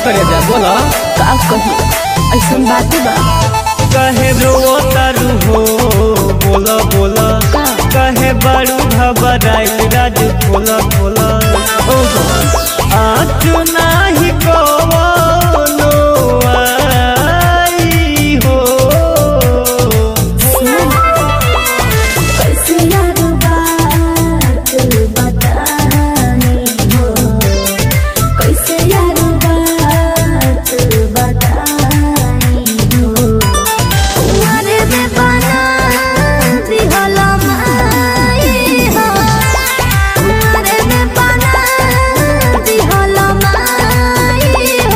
करे जा बोला का कहूँ ऐसा बात बा कहे रो तारू हो बोला बोला कहे बारू घबराई राज खोला खोला ओहो आँच नाही कवनो आई हो कैसे यार बात बतानी हो कैसे यार बात बतानी हो तुम्हारे में बना दिहला माई हो तुम्हारे में बना दिहला माई हो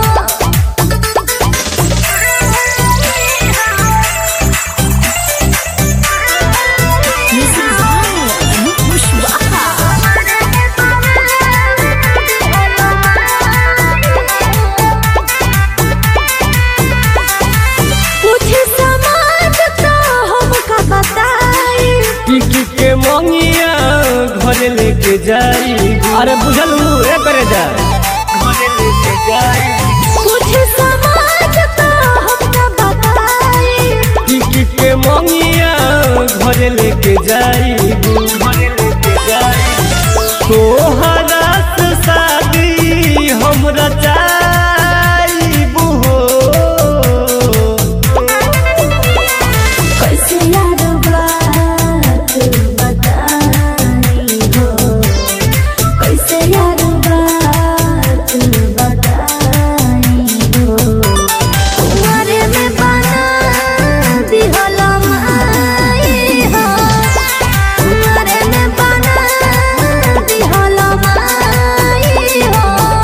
के मंगिया घर लेके जाई अरे बुझलू ए करे जा घर लेके जाई कुछ समाज तो हमका बताई के मंगिया घर लेके जाई घर लेके जाई तोहरा से शादी हमरा चाहबू हो कैसे यार बात बतानी हो कैसे यार बात बतानी हो तुम्हारे में बना दिहला माई हो तुम्हारे में बना दिहला माई हो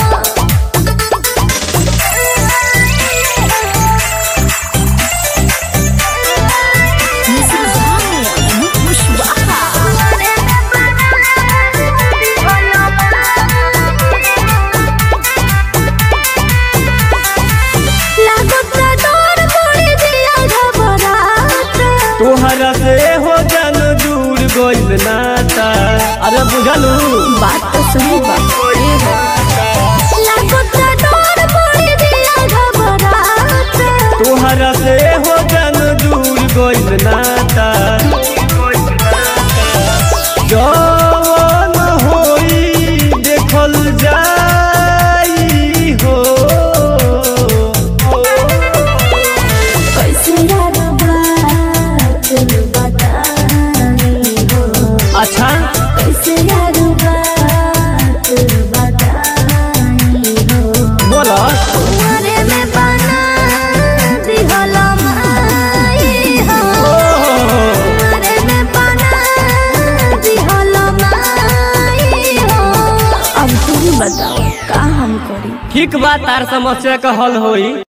तोहरा से हो जान दूर गइल नाता अरे बुझलू बात तो सही बात तोहरा से हो जान दूर गइल नाता जवन होई देखल जाई हो कैसे यार बात बतानी हो अच्छा कैसे यार बात बतानी हो बोला तुम्हारे में बना दिहला माई हो तुम्हारे में बना दिहला माई हो अब तुम बताओ का हम करी ठीक बात तार समस्या का हल होई।